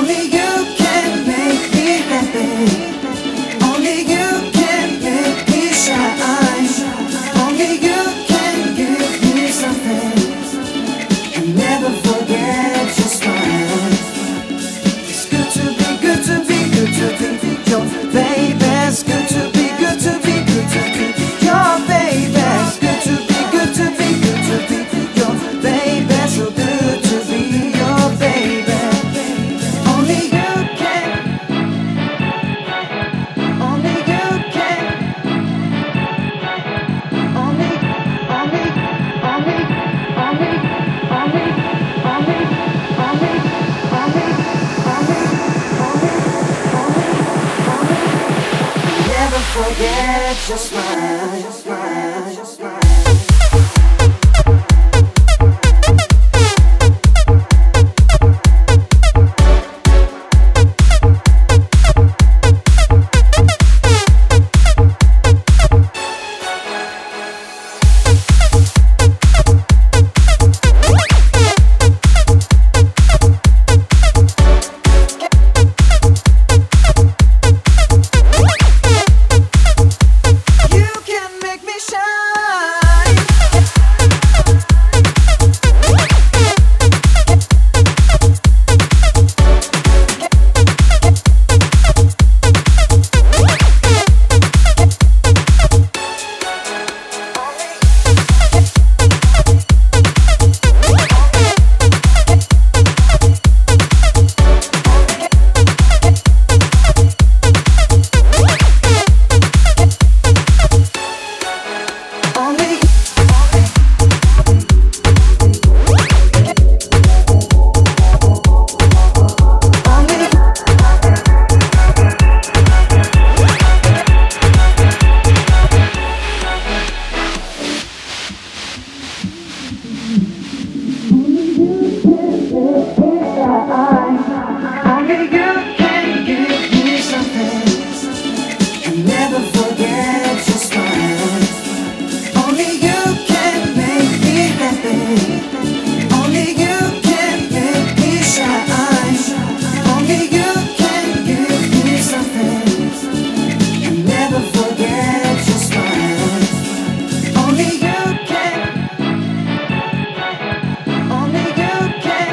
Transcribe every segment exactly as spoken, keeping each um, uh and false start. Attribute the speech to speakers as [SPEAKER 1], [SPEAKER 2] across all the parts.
[SPEAKER 1] Only you can make me happy. Only you can make me shine. Only you can give me something and never forget your smile. It's good to be, good to be, good to be your baby. It's good to be, good to be, good to be your baby. It's good to be, good to be, good to be your baby. So good to be your baby. Only you can. Only you can. Only, only, only, only, only, only, only, only, only, only, only. Never forget your smile, your smile, your smile. Only you can give me something and never forget your smile. Only you can make me happy. Only you can make me shine. Only you can give me something and never forget your smile. Only you can. Only you can.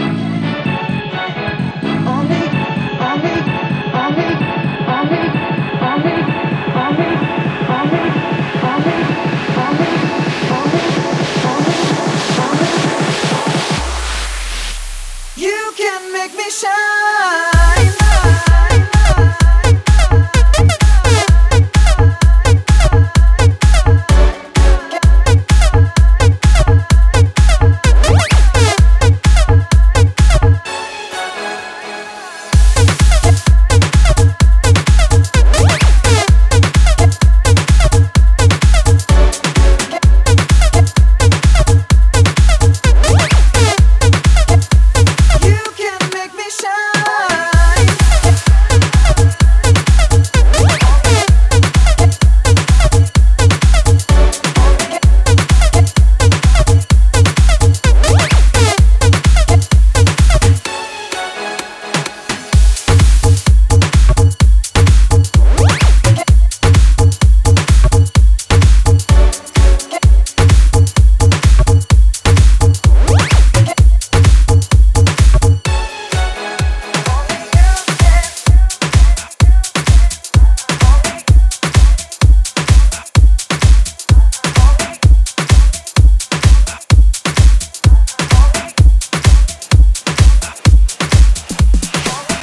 [SPEAKER 1] Only, only, only, only, only, only, only, only, only, only, only. You can make me shine.